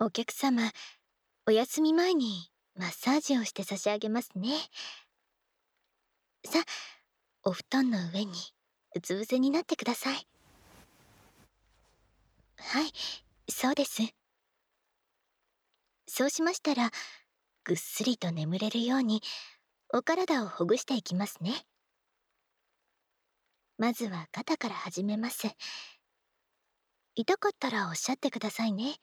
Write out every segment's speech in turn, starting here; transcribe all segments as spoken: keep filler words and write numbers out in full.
お客様、お休み前にマッサージをして差し上げますね。さあ、お布団の上にうつ伏せになってください。はい、そうです。そうしましたら、ぐっすりと眠れるようにお体をほぐしていきますね。まずは肩から始めます。痛かったらおっしゃってくださいね。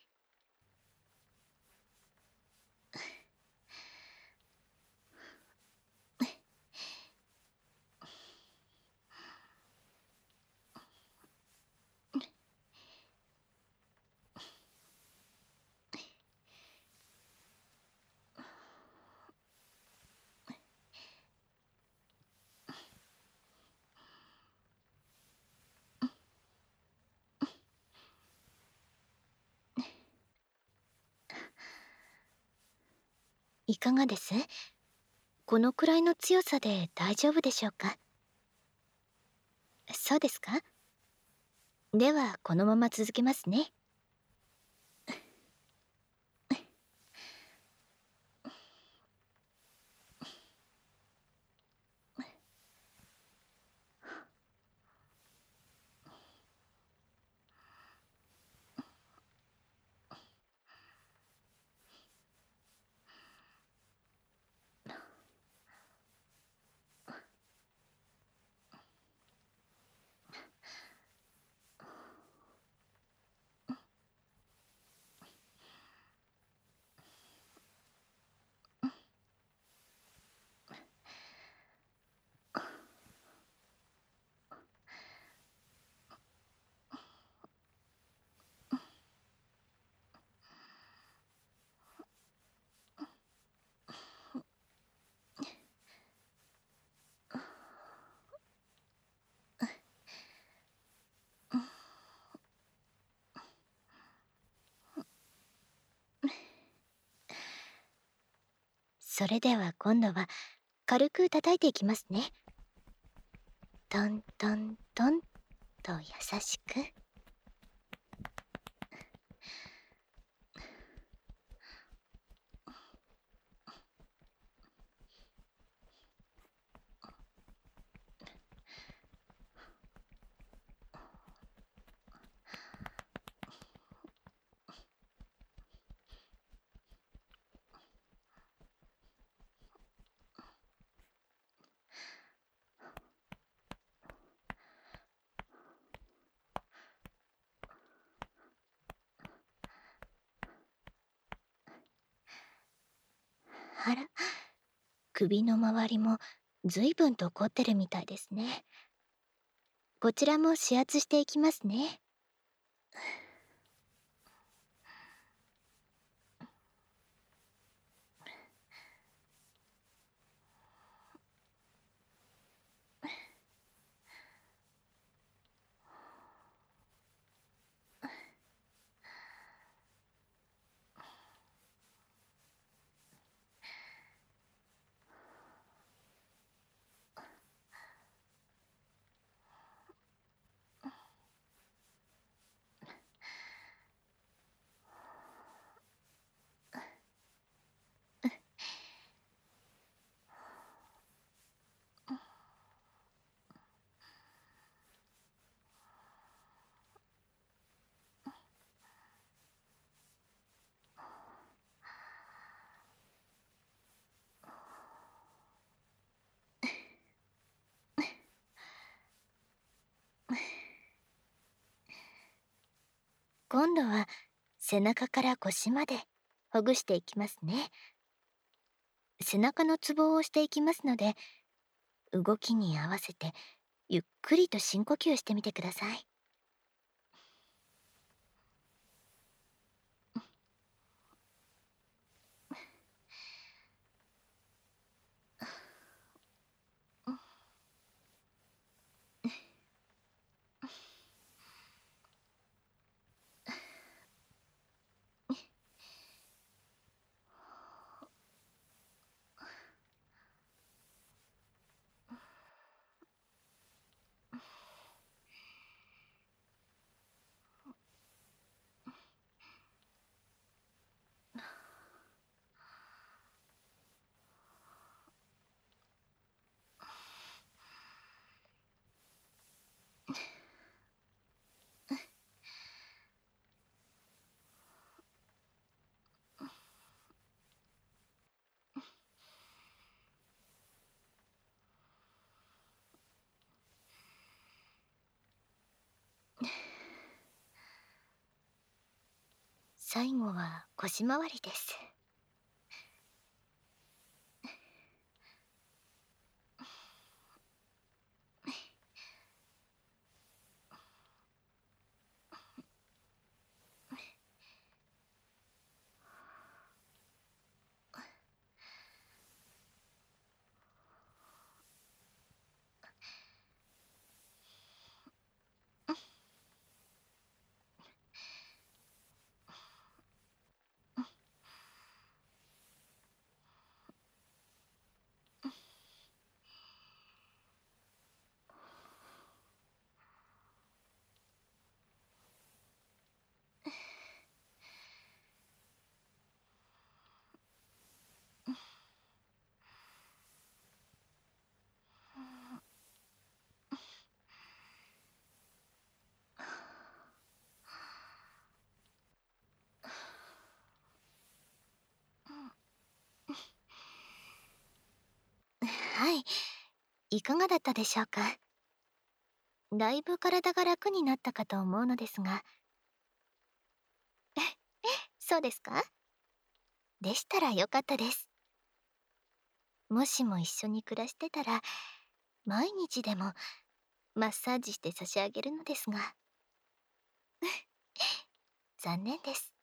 いかがです？このくらいの強さで大丈夫でしょうか？そうですか？ではこのまま続けますね。それでは今度は軽く叩いていきますね。トントントンと優しく。あら、首の周りもずいぶんと凝ってるみたいですね。こちらも指圧していきますね。今度は背中から腰までほぐしていきますね。背中のツボを押していきますので、動きに合わせてゆっくりと深呼吸してみてください。 最後は腰回りです。はい、いかがだったでしょうか。だいぶ体が楽になったかと思うのですが。そうですか？でしたらよかったです。もしも一緒に暮らしてたら、毎日でもマッサージして差し上げるのですが。残念です。